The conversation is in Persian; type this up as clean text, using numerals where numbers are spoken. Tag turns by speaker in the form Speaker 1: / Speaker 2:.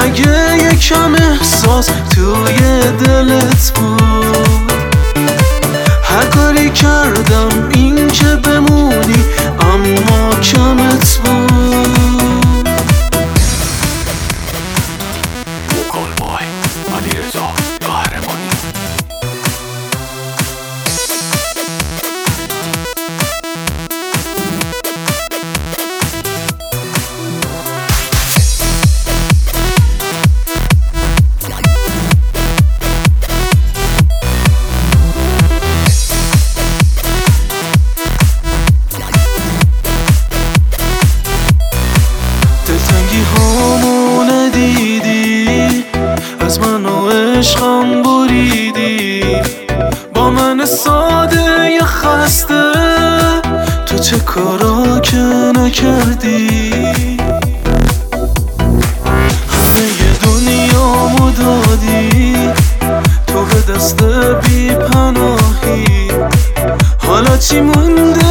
Speaker 1: اگه یکم احساس توی دلت بود، هر کاری کردم این که بمونی اما کمت بود.
Speaker 2: موکالبای علیرضا قهرمانی.
Speaker 1: دلتنگی هامو ندیدی، از من و عشقم بریدی، با من ساده ی خسته تو چه کارا که نکردی. همه دنیامو دادی تو به دست بی پناهی، حالا چی مونده